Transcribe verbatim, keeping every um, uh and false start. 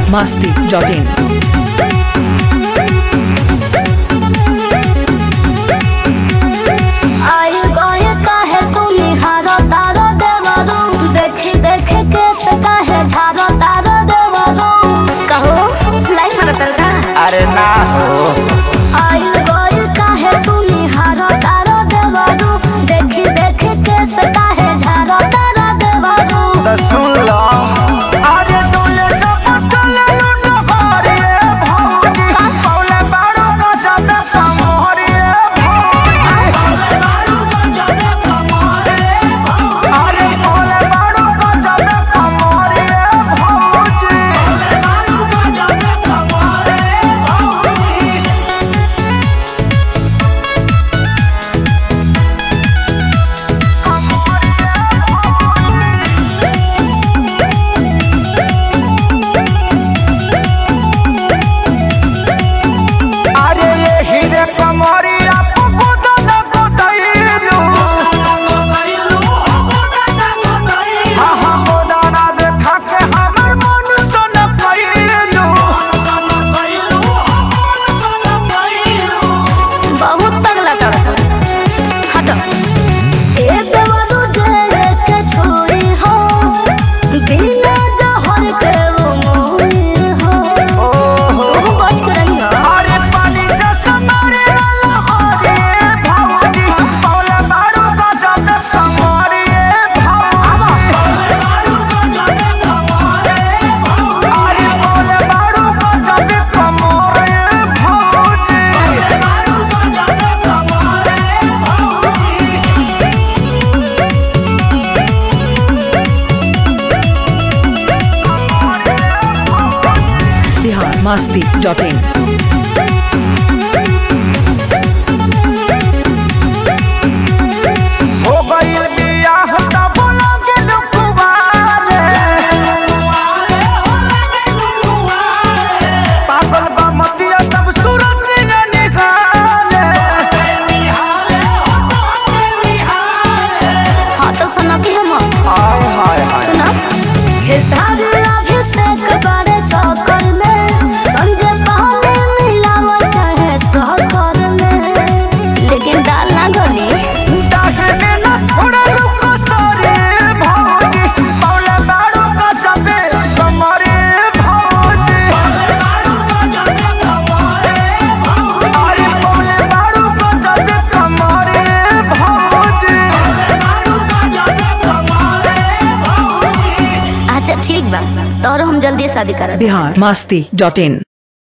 masti dot in. अरे ना हो आई गोल काहे तू निहारो तारो देवारू देखी देखी कैसे काहे झारो तारो देवारू तो सुन लो अरे डोले जब चले लुन हरे भौजी पौले बाड़ो को जाते कमोरे भौजी अरे पौले बाड़ो को जाते कमोरे भौजी masti dot in. हो गइल बियाह तब लगे लुकुवारे पागल बा मतिया सब सूरत निकाले हाँ तो सुना कि हम हाय हाय हाय सुना खेसारी अभिषेक बड़े चौकर में संजय पहले मिलावा चाहे सहकर में लेकिन दाल ना गली दागे में न छोड़े लुको सारे भौजी पौले बाड़ो का जाबे कमरे भौजी अरे पौले बाड़ो का जाबे कमरे भौजी अच्छा ठीक बा तोहरो हम जल्दी शादी करा Bihar masti dot in.